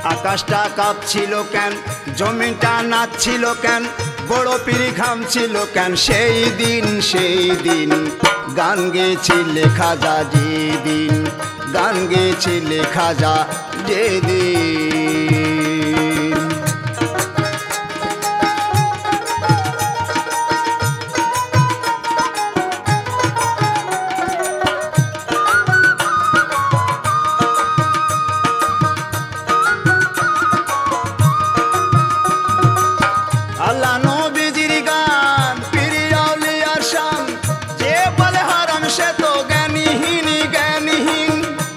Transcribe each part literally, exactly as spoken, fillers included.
আকাশটা কাঁপছিল কেন, জমিনটা নাচছিল কেন, বড় পীর ঘামছিল কেন, সেই দিন সেই দিন গান গেয়েছিলে খাজা যেদিন, গান গেয়েছিলে খাজা যেদিন। আল্লাহ নবীজির গান পীর আউলিয়ার শান, যে বলে হারাম সে তো জ্ঞানীহীন জ্ঞানীহীন।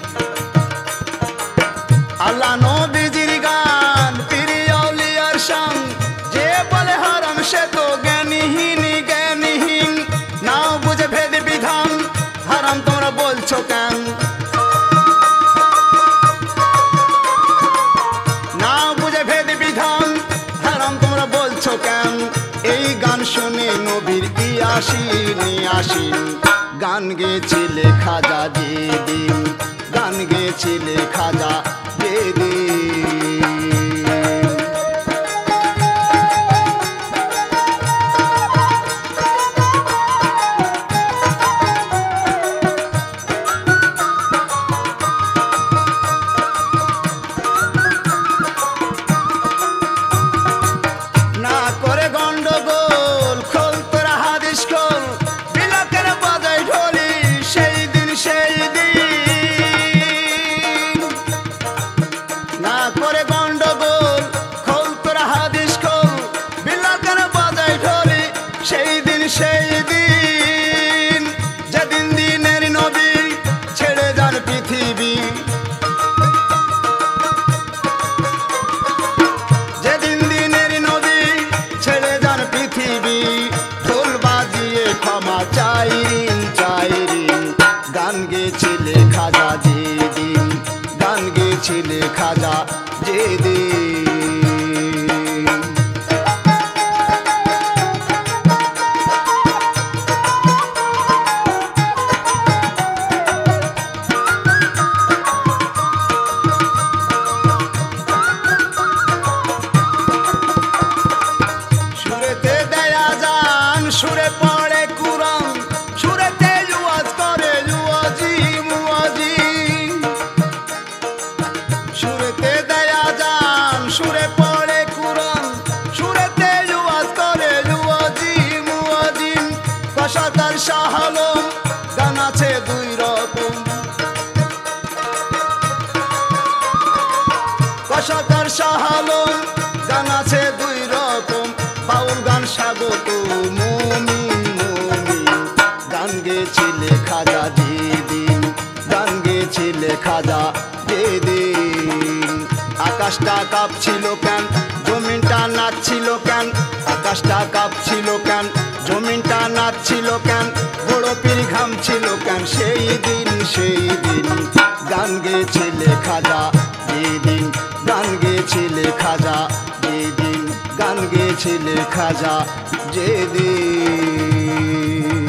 আল্লাহ নবীজির গান পীর আউলিয়ার শান, যে বলে হারাম সে তো জ্ঞানীহীন জ্ঞানীহীন। নাও বুঝে ভেদ বিধান, হারাম তোমরা বলছো কেন, নাও বুঝে ভেদ বিধান, হারাম তোমরা বলছো কেন। এই গান শুনে নবীর ইয়াসিন ইয়াসিন গান গেয়েছিলে খাজা যেদিন, গান গেয়েছিলে খাজা যেদিন। না করে গন্ডগোল, খোল তোরা হাদিস খোল, বিলাকের বাজাই ঢোলি সেই দিন সেই দিন। না করে গন্ডগোল, খোল তোরা হাদিস খোল, বিলাকের বাজাই ঢোলি সেই দিন সেই দিন। যেদিন দিনের নবী ছেড়ে যান পৃথিবী, যেদিন দিনের নবী ছেড়ে যান পৃথিবী, ঢোল বাজিয়ে ক্ষমা চাইরিন চাইরিন গান গেয়েছিলে খাজা যেদিন, গান গেয়েছিলে খাজা যেদিন। সুরেতে দেয়া যান, সুরে পড়ে কুরআন, সুরেতে ওয়াজ করে ওয়াজি মুয়াজি। সুরেতে দেয়া যান, সুরে পড়ে কুরআন, সুরেতে ওয়াজ করে ওয়াজি মুয়াজি। কশাতার শাহ আলম গান আছে দুই রকম, কশাতার শাহ আলম গান আছে দুই রকম। বাউল গান স্বাগত মুমিন মুমিন গান গেয়েছিলে খাজা যেদিন, গান গেয়েছিলে খাজা যেদিন। আকাশটা কাঁপছিল কেন, জমিনটা নাচছিল কেন, আকাশটা কাঁপছিল কেন, জমিনটা নাচছিল কেন, বড় পীর ঘামছিল কেন, সেই দিন সেই দিন গান গেয়েছিলে খাজা যেদিন, গান গেয়েছিলে খাজা যেদিন, গান গেয়েছিলে খাজা যেদিন।